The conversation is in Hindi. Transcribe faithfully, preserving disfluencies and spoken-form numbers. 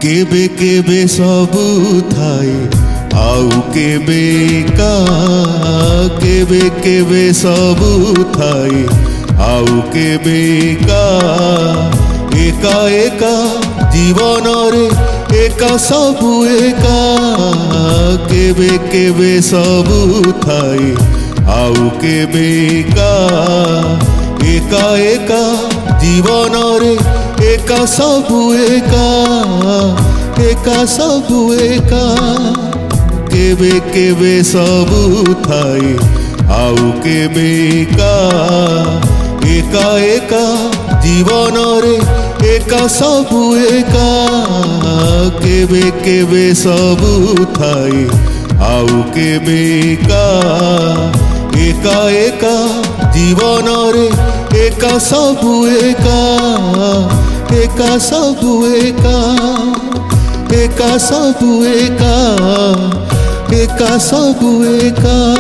केबे केबे सबु थाए आउ केबे एका केबे केबे सबु थाए आउ केबे एका एका एका जीवन रे एका सबु एका केबे केबे सबु थाए आउ केबे एका एका एका जीवन रे एका सबु एका एका सबु एका केबे केबे सबु थाए आउ केबे एका एका एका जीवन रे एका सबु एका केबे केबे सबु थाए आउ केबे एका एका एका जीवन रे एका सबु एका एका सबु एका एका सबु एका एका सबु एका।